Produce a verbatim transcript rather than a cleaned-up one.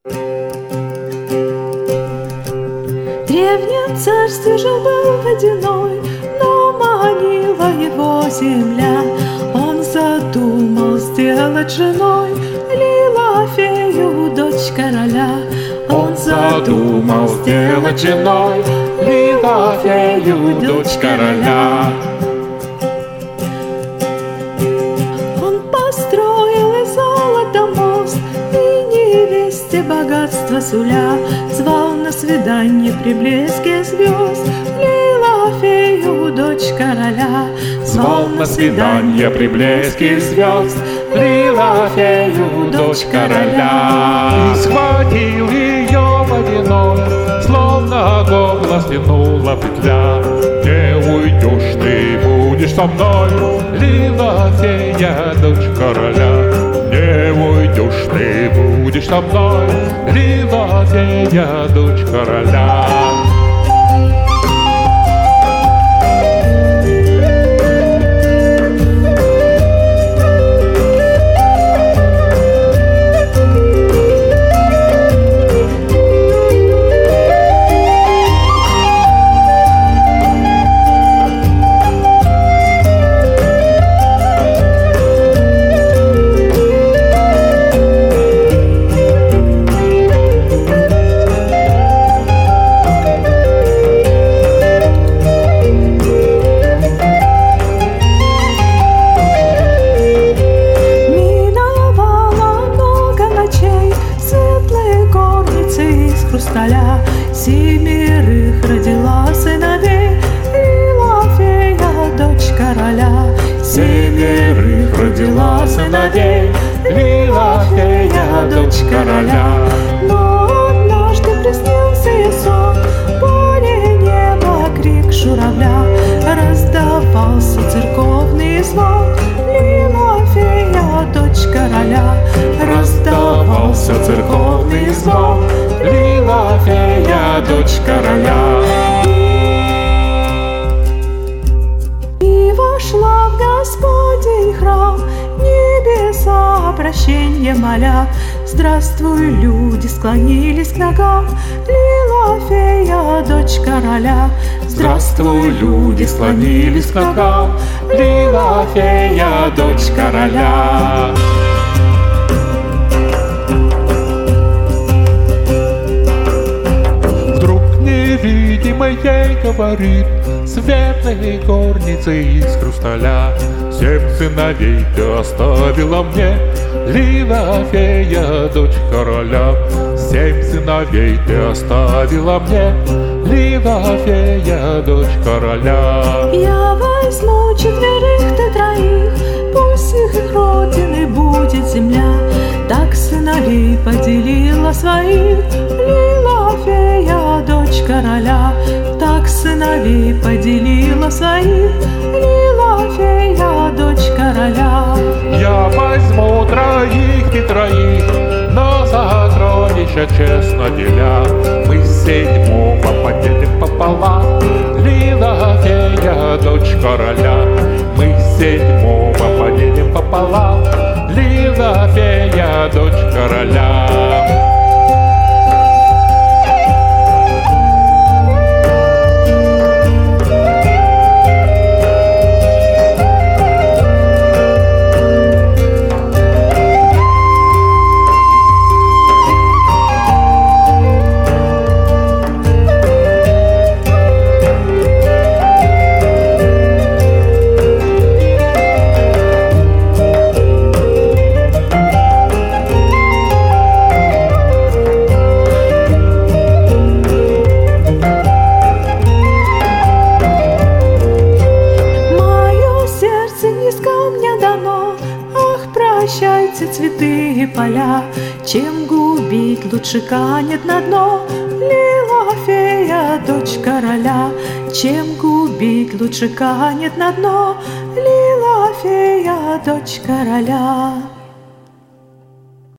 В древнем царстве жил-был водяной, но манила его земля. Он задумал сделать женой Лилофею, дочь короля. Он задумал сделать женой Лилофею, дочь короля. Он построил из золота мост и невесте богатство суля, звал на свидание при блеске звезд Лилофею, дочь короля. Звал на свидание при блеске звезд Лилофею, дочь короля. И схватил ее водяной, словно горло стянула петля. Не уйдешь ты, будешь со мной, Лилофея, дочь короля. Не уйдешь ты, будешь со мной, Лилофея, дочь короля. Хрусталя семерых родила сыновей Лилофея, дочь короля. Семерых родила сыновей Лилофея, дочь короля. Но однажды приснился ей сон, в поле неба крик журавля. Раздавался церковный звон Лилофея, дочь короля. Раздавался церковный звон Лилофея, дочь короля. И вошла в Господень храм, небеса прощенья моля. Здравствуй, люди склонились к ногам Лилофея, дочь короля. Здравствуй, люди склонились к ногам Лилофея, дочь короля. Невидимый ей говорит светлой горницы из хрусталя: семь сыновей ты оставила мне, Лилофея, дочь короля. Семь сыновей ты оставила мне, Лилофея, дочь короля. Я возьму четверых, ты троих, пусть их родиной будет земля. Так сыновей поделила своих Лилофея, дочь короля. Так сыновей поделила своих Лилофея, дочь короля. Я возьму троих и троих, но сокровища честно деля. Мы седьмого поделим пополам, Лилофея, дочь короля. Мы седьмого поделим пополам, Лилофея, дочь короля. Прощайте цветы и поля, чем губить лучше канет на дно Лилофея, дочь короля. Чем губить лучше канет на дно Лилофея, дочь короля.